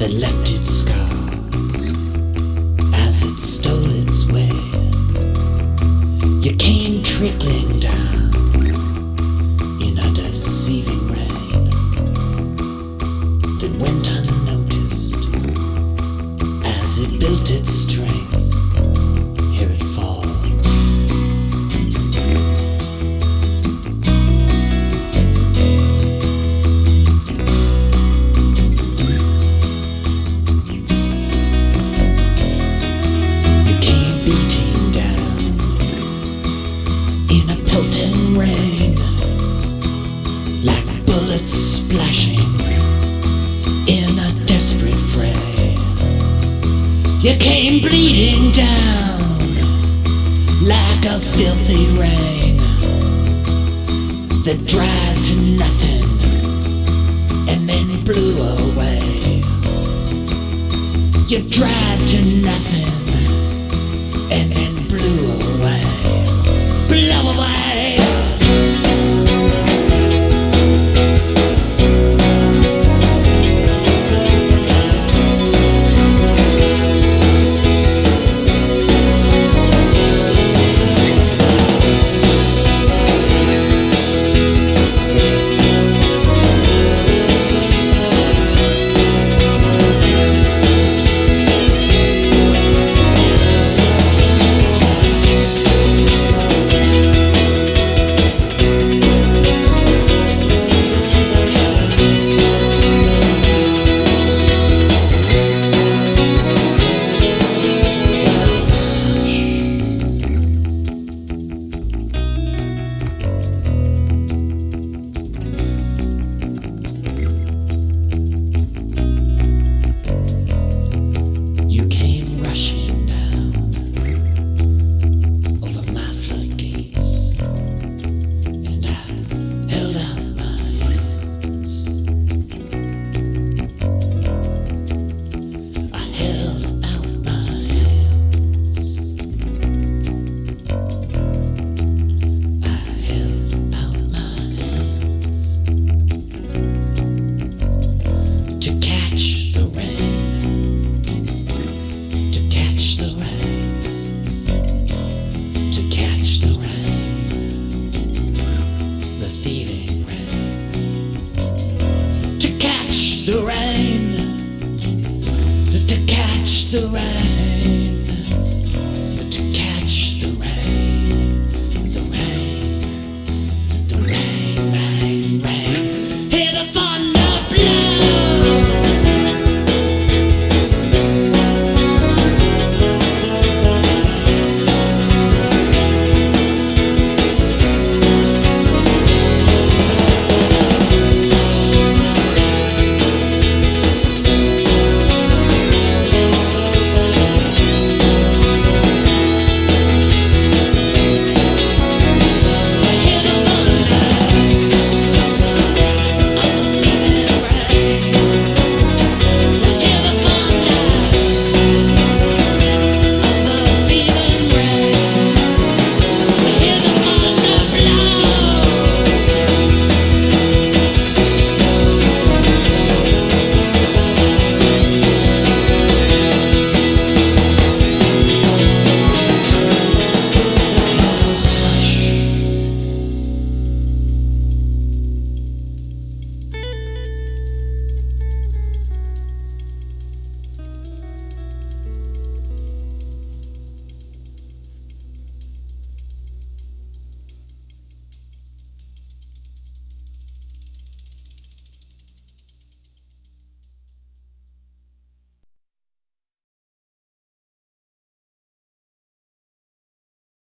that left its scars as it stole its way. You came trickling down in a deceiving rain that went unnoticed as it built its strength. Here it falls. Pelting rain, like bullets splashing in a desperate fray. You came bleeding down like a filthy rain that dried to nothing and then blew away. You dried to nothing